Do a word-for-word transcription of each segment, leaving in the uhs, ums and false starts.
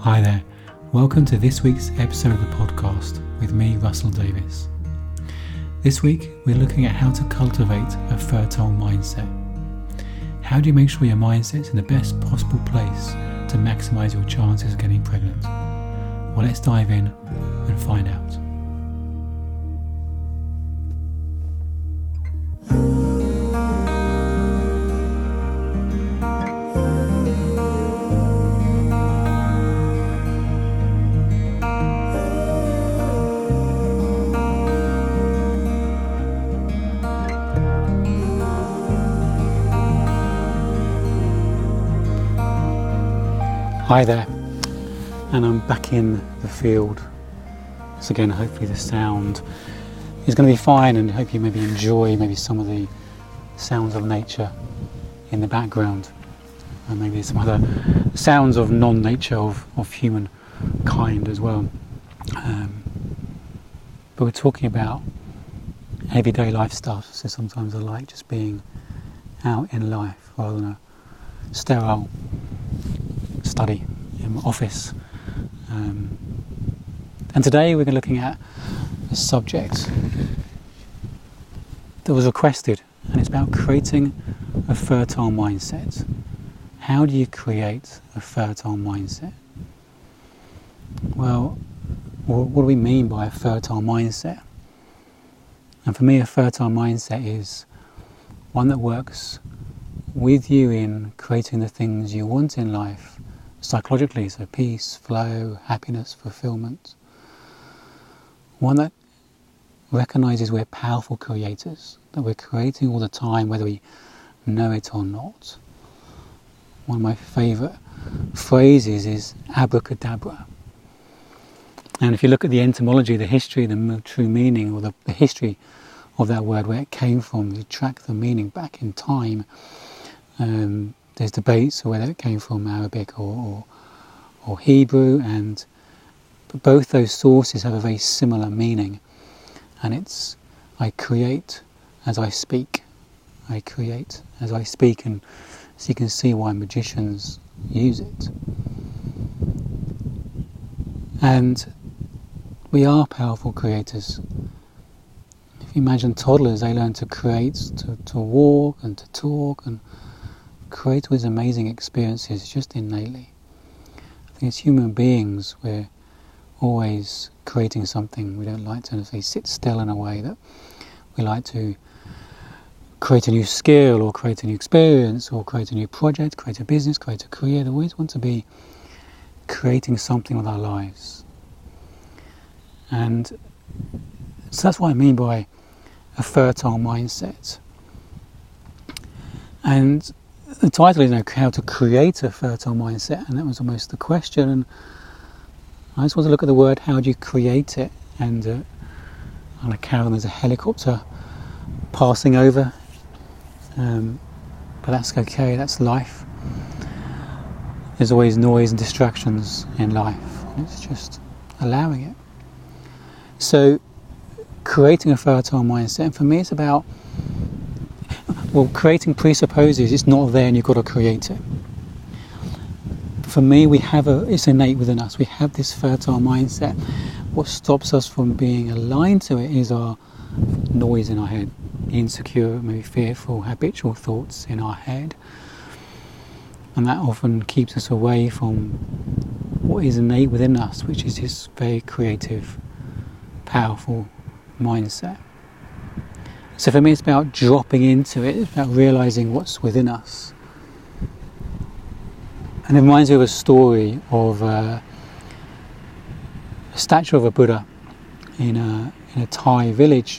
Hi there, welcome to this week's episode of the podcast with me, Russell Davis. This week we're looking at how to cultivate a fertile mindset. How do you make sure your mindset's in the best possible place to maximise your chances of getting pregnant? Well, let's dive in and find out. Hi there, and I'm back in the field. So again, hopefully the sound is going to be fine, and hope you maybe enjoy maybe some of the sounds of nature in the background, and maybe some other sounds of non-nature, of, of human kind as well. Um, but we're talking about everyday life stuff, so sometimes I like just being out in life rather than a sterile study in my office. Um, and today we're looking at a subject that was requested, and it's about creating a fertile mindset. How do you create a fertile mindset? Well, what do we mean by a fertile mindset? And for me, a fertile mindset is one that works with you in creating the things you want in life psychologically, so peace, flow, happiness, fulfillment. One that recognises we're powerful creators, that we're creating all the time, whether we know it or not. One of my favourite phrases is abracadabra. And if you look at the etymology, the history, the true meaning, or the, the history of that word, where it came from, you track the meaning back in time. Um, There's debates on whether it came from Arabic or, or, or Hebrew, and but both those sources have a very similar meaning, and it's I create as I speak. I create as I speak, and so you can see why magicians use it. And we are powerful creators. If you imagine toddlers, they learn to create, to, to walk and to talk and create all these amazing experiences just innately. I think as human beings, we're always creating something. We don't like to say, sit still in a way that we like to create a new skill or create a new experience or create a new project, create a business, create a career. We always want to be creating something with our lives. And so that's what I mean by a fertile mindset. And the title is, you know, how to create a fertile mindset, and that was almost the question. And I just want to look at the word, how do you create it? And uh, on a Karen, there's a helicopter passing over, um, but that's okay, that's life. There's always noise and distractions in life, and it's just allowing it. So, creating a fertile mindset, and for me it's about, well, creating presupposes it's not there and you've got to create it. For me, we have a, it's innate within us. We have this fertile mindset. What stops us from being aligned to it is our noise in our head, insecure, maybe fearful, habitual thoughts in our head. And that often keeps us away from what is innate within us, which is this very creative, powerful mindset. So for me, it's about dropping into it, it's about realising what's within us. And it reminds me of a story of uh, a statue of a Buddha in a, in a Thai village.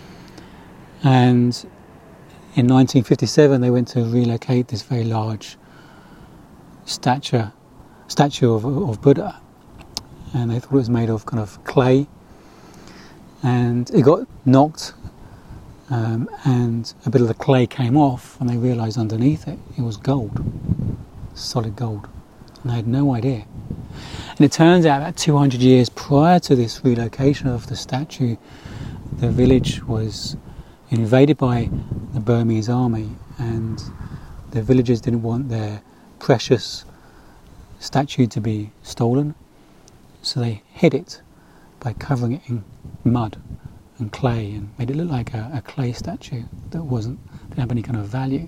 And in nineteen fifty-seven, they went to relocate this very large statue, statue of, of Buddha. And they thought it was made of kind of clay. And it got knocked Um, and a bit of the clay came off, and they realised underneath it, it was gold, solid gold, and they had no idea. And it turns out that two hundred years prior to this relocation of the statue, the village was invaded by the Burmese army, and the villagers didn't want their precious statue to be stolen, so they hid it by covering it in mud and clay and made it look like a, a clay statue that wasn't didn't have any kind of value.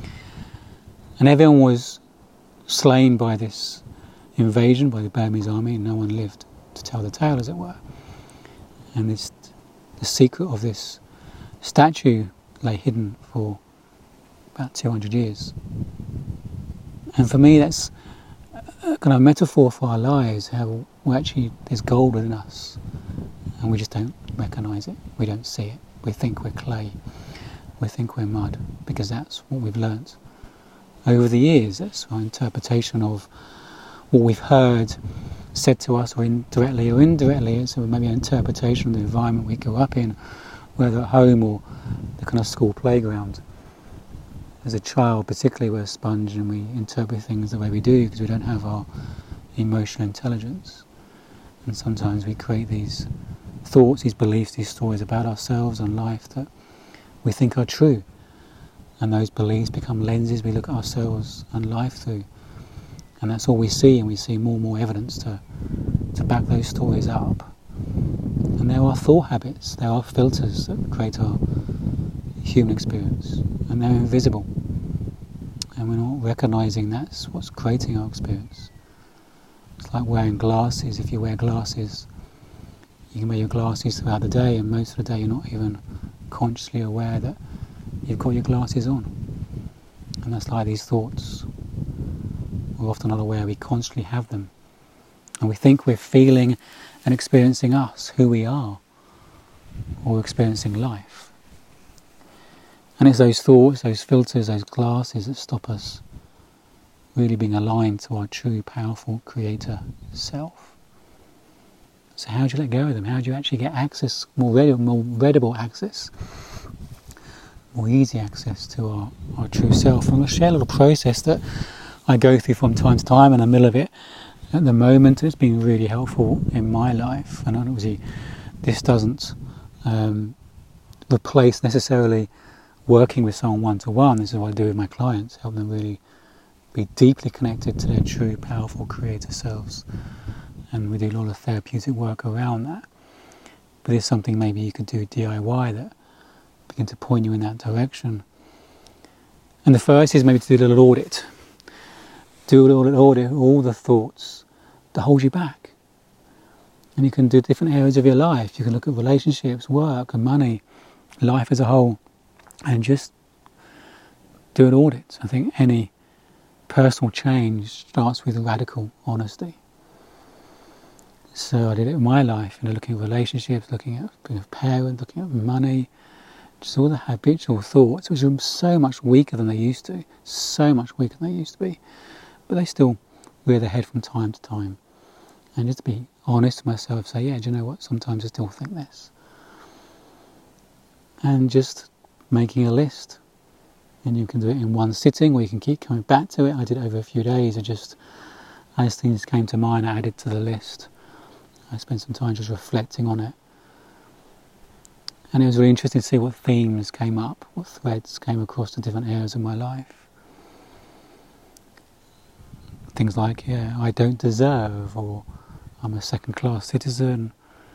And everyone was slain by this invasion by the Burmese army, and no one lived to tell the tale, as it were. And this, the secret of this statue lay hidden for about two hundred years. And for me, that's a kind of metaphor for our lives, how we actually, there's gold within us, and we just don't recognise it, we don't see it. We think we're clay, we think we're mud, because that's what we've learnt over the years. That's our interpretation of what we've heard said to us, or indirectly or indirectly. It's maybe an interpretation of the environment we grew up in, whether at home or the kind of school playground. As a child, particularly, we're a sponge and we interpret things the way we do because we don't have our emotional intelligence. And sometimes we create these thoughts, these beliefs, these stories about ourselves and life that we think are true. And those beliefs become lenses we look at ourselves and life through. And that's all we see, and we see more and more evidence to, to back those stories up. And there are thought habits, there are filters that create our human experience, and they're invisible. And we're not recognising that's what's creating our experience. It's like wearing glasses. If you wear glasses, you can wear your glasses throughout the day, and most of the day you're not even consciously aware that you've got your glasses on. And that's like these thoughts. We're often not aware we constantly have them. And we think we're feeling and experiencing us, who we are, or experiencing life. And it's those thoughts, those filters, those glasses that stop us really being aligned to our true, powerful Creator self. So how do you let go of them? How do you actually get access, more readable, more readable access, more easy access to our, our true self? And I'll share a little process that I go through from time to time, in the middle of it at the moment. It's been really helpful in my life, and obviously this doesn't um, replace necessarily working with someone one-to-one. This is what I do with my clients, help them really be deeply connected to their true, powerful Creator selves. And we do a lot of therapeutic work around that. But it's something maybe you could do D I Y that begin to point you in that direction. And the first is maybe to do a little audit. Do a little audit of all the thoughts that hold you back. And you can do different areas of your life. You can look at relationships, work and money, life as a whole, and just do an audit. I think any personal change starts with radical honesty. So I did it in my life, you know, looking at relationships, looking at being a parent, looking at money, just all the habitual thoughts, which are so much weaker than they used to, so much weaker than they used to be. But they still rear their head from time to time. And just to be honest with myself, say, yeah, do you know what, sometimes I still think this. And just making a list. And you can do it in one sitting, or you can keep coming back to it. I did it over a few days. I just, as things came to mind, I added to the list. I spent some time just reflecting on it. And it was really interesting to see what themes came up, what threads came across the different areas of my life. Things like, yeah, I don't deserve, or I'm a second-class citizen.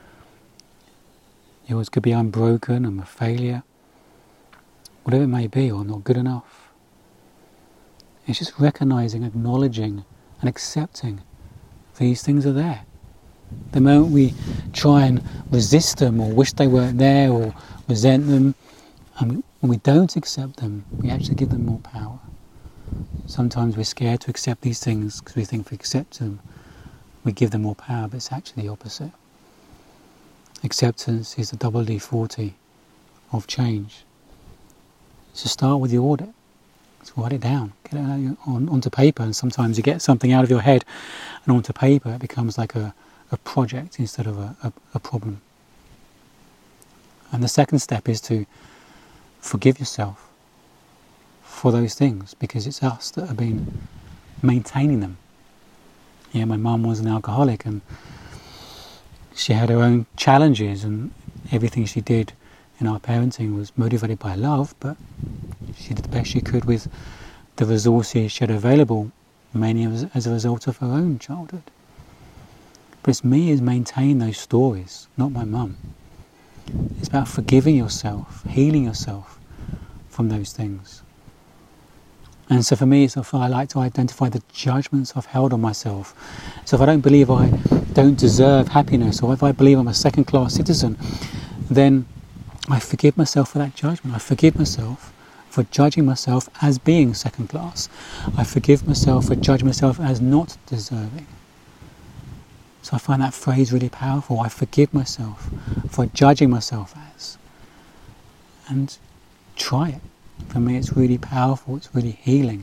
Yours could be I'm broken, I'm a failure. Whatever it may be, or I'm not good enough. It's just recognising, acknowledging and accepting these things are there. The moment we try and resist them, or wish they weren't there, or resent them, and when we don't accept them, we actually give them more power. Sometimes we're scared to accept these things because we think if we accept them, we give them more power, but it's actually the opposite. Acceptance is the double D forty of change. So start with your audit. Just write it down, get it on, onto paper, and sometimes you get something out of your head and onto paper, it becomes like a, a project instead of a, a, a problem. And the second step is to forgive yourself for those things, because it's us that have been maintaining them. Yeah, my mum was an alcoholic, and she had her own challenges, and everything she did in our parenting was motivated by love, but she did the best she could with the resources she had available many as, as a result of her own childhood. But it's me who's maintained those stories, not my mum. It's about forgiving yourself, healing yourself from those things. And so for me, it's I like to identify the judgments I've held on myself. So if I don't believe I don't deserve happiness, or if I believe I'm a second-class citizen, then I forgive myself for that judgment. I forgive myself for judging myself as being second-class. I forgive myself for judging myself as not deserving. So I find that phrase really powerful. I forgive myself for judging myself as. And try it. For me, it's really powerful. It's really healing.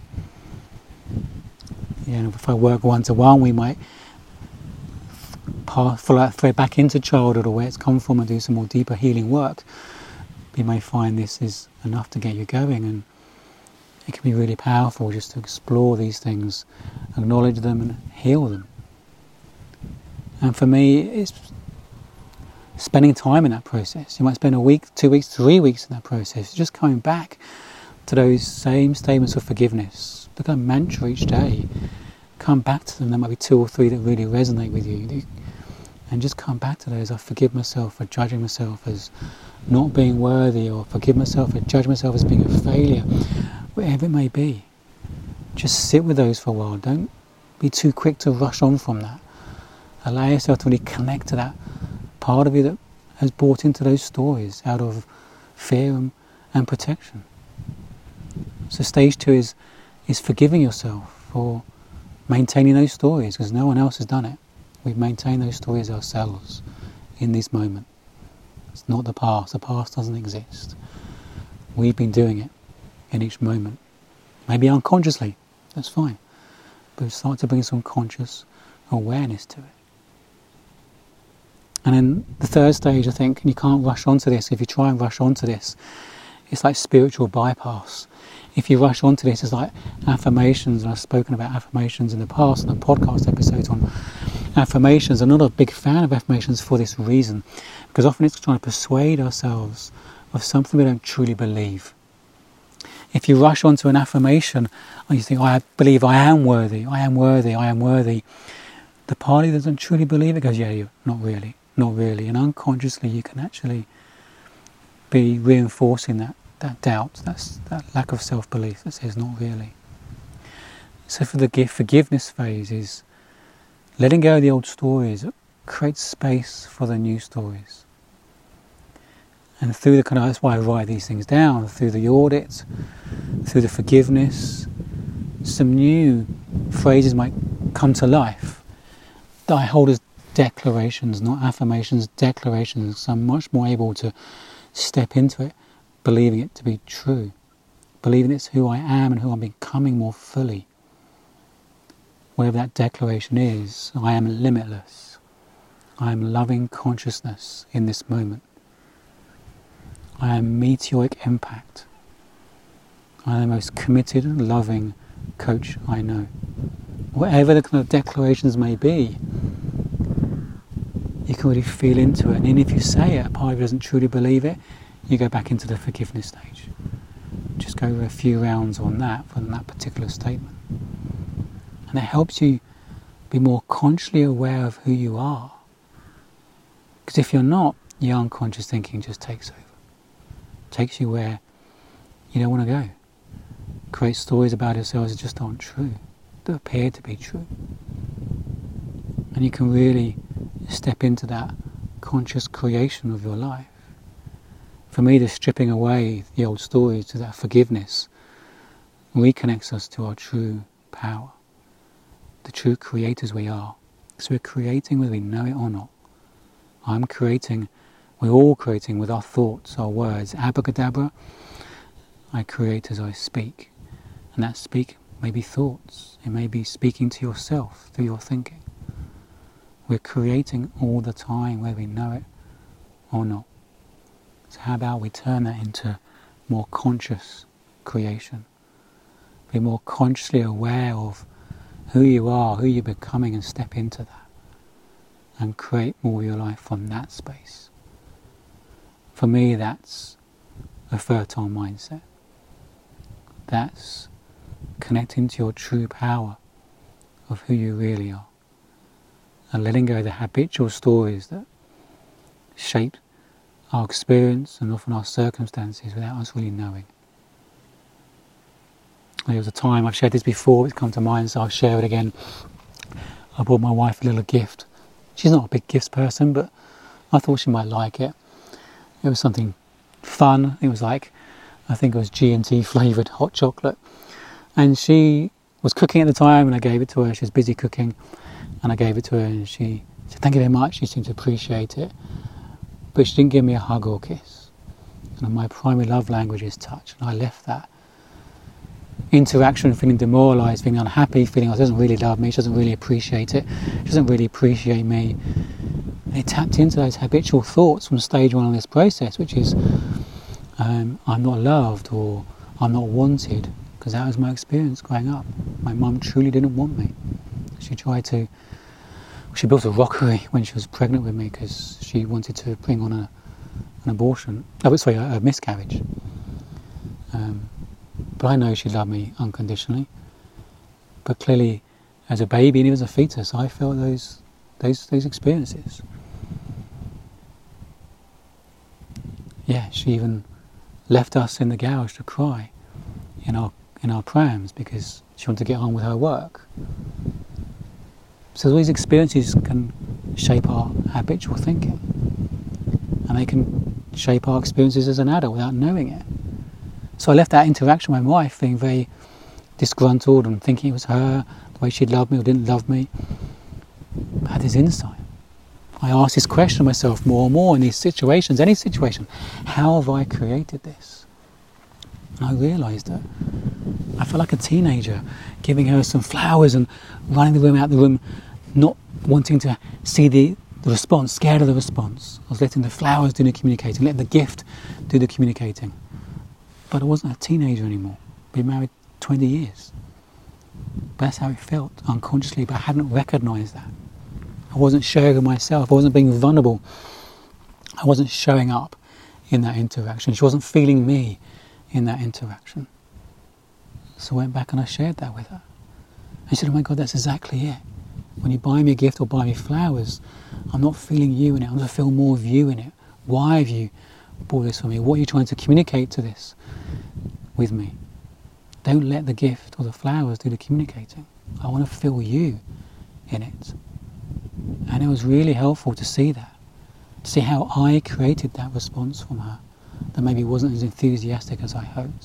You know, if I work one-to-one, we might follow that thread back into childhood or where it's come from and do some more deeper healing work. You may find this is enough to get you going, and it can be really powerful just to explore these things, acknowledge them and heal them. And for me, it's spending time in that process. You might spend a week, two weeks, three weeks in that process, just coming back to those same statements of forgiveness. Look at a mantra each day. Come back to them. There might be two or three that really resonate with you. And just come back to those. I forgive myself for judging myself as not being worthy, or forgive myself for judging myself as being a failure. Whatever it may be. Just sit with those for a while. Don't be too quick to rush on from that. Allow yourself to really connect to that part of you that has bought into those stories out of fear and, and protection. So stage two is, is forgiving yourself for maintaining those stories, because no one else has done it. We've maintained those stories ourselves in this moment. It's not the past. The past doesn't exist. We've been doing it in each moment. Maybe unconsciously. That's fine. But start to bring some conscious awareness to it. And then the third stage, I think, and you can't rush onto this. If you try and rush onto this, it's like spiritual bypass. If you rush onto this, it's like affirmations, and I've spoken about affirmations in the past, and the podcast episodes on affirmations. I'm not a big fan of affirmations for this reason, because often it's trying to persuade ourselves of something we don't truly believe. If you rush onto an affirmation and you think, oh, I believe I am worthy, I am worthy, I am worthy, the party that doesn't truly believe it goes, yeah, you're not really. Not really, and unconsciously you can actually be reinforcing that, that doubt, that's, that lack of self-belief that says not really. So for the forgiveness phase is letting go of the old stories, create space for the new stories. And through the kind of, that's why I write these things down, through the audit, through the forgiveness, some new phrases might come to life that I hold as declarations, not affirmations, declarations. So I'm much more able to step into it, believing it to be true, believing it's who I am and who I'm becoming more fully. Whatever that declaration is, I am limitless. I am loving consciousness in this moment. I am meteoric impact. I am the most committed, loving coach I know. Whatever the kind of declarations may be, you can really feel into it. And then if you say it, a part of you doesn't truly believe it, you go back into the forgiveness stage. Just go over a few rounds on that, from that particular statement. And it helps you be more consciously aware of who you are. Because if you're not, your unconscious thinking just takes over. Takes you where you don't want to go. Create stories about yourselves that just aren't true, that appear to be true. And you can really step into that conscious creation of your life. For me, the stripping away the old stories to that forgiveness reconnects us to our true power, the true creators we are. So we're creating whether we know it or not. I'm creating, we're all creating with our thoughts, our words. Abracadabra, I create as I speak. And that speak may be thoughts. It may be speaking to yourself through your thinking. We're creating all the time, whether we know it or not. So how about we turn that into more conscious creation? Be more consciously aware of who you are, who you're becoming, and step into that. And create more of your life from that space. For me, that's a fertile mindset. That's connecting to your true power of who you really are, and letting go of the habitual stories that shape our experience and often our circumstances without us really knowing. There was a time, I've shared this before, it's come to mind, so I'll share it again. I bought my wife a little gift. She's not a big gifts person, but I thought she might like it. It was something fun. It was like, I think it was G and T flavoured hot chocolate. And she was cooking at the time, and I gave it to her. She was busy cooking, and I gave it to her, and she said, thank you very much. She seemed to appreciate it. But she didn't give me a hug or a kiss. And my primary love language is touch. And I left that interaction feeling demoralised, feeling unhappy, feeling like she doesn't really love me, she doesn't really appreciate it, she doesn't really appreciate me. And it tapped into those habitual thoughts from stage one of this process, which is um, I'm not loved or I'm not wanted, because that was my experience growing up. My mum truly didn't want me. She tried to, she built a rockery when she was pregnant with me because she wanted to bring on a, an abortion, oh sorry, a, a miscarriage. Um, But I know she loved me unconditionally. But clearly, as a baby and even as a fetus, I felt those those those experiences. Yeah, she even left us in the garage to cry in our in our prams because she wanted to get on with her work. So these experiences can shape our habitual thinking, and they can shape our experiences as an adult without knowing it. So I left that interaction with my wife feeling very disgruntled and thinking it was her, the way she'd loved me or didn't love me. I had this insight. I asked this question of myself more and more in these situations, any situation. How have I created this? And I realised that I felt like a teenager giving her some flowers and running the room out the room, not wanting to see the, the response, scared of the response. I was letting the flowers do the communicating, letting the gift do the communicating. But I wasn't a teenager anymore. Been married twenty years. But that's how it felt, unconsciously, but I hadn't recognised that. I wasn't sharing myself, I wasn't being vulnerable. I wasn't showing up in that interaction. She wasn't feeling me in that interaction. So I went back and I shared that with her. And she said, oh my God, that's exactly it. When you buy me a gift or buy me flowers, I'm not feeling you in it, I'm going to feel more of you in it. Why have you bought this for me? What are you trying to communicate to this with me? Don't let the gift or the flowers do the communicating. I want to feel you in it. And it was really helpful to see that, to see how I created that response from her that maybe wasn't as enthusiastic as I hoped.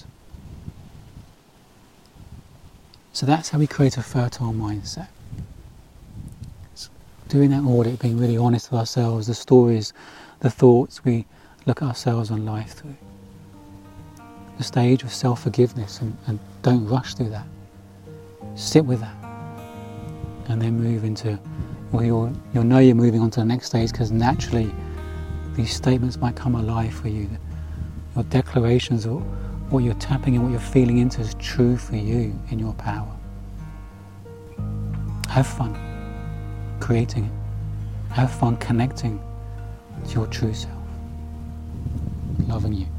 So that's how we create a fertile mindset. It's doing that audit, being really honest with ourselves, the stories, the thoughts we look at ourselves and life through. The stage of self-forgiveness, and, and don't rush through that. Sit with that. And then move into, well, you'll, you'll know you're moving on to the next stage because naturally these statements might come alive for you. Your declarations or what you're tapping and what you're feeling into is true for you in your power. Have fun creating it. Have fun connecting to your true self. Loving you.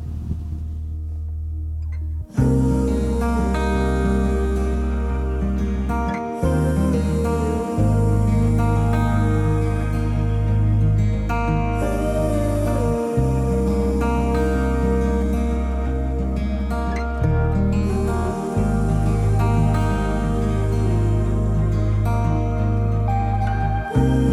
you.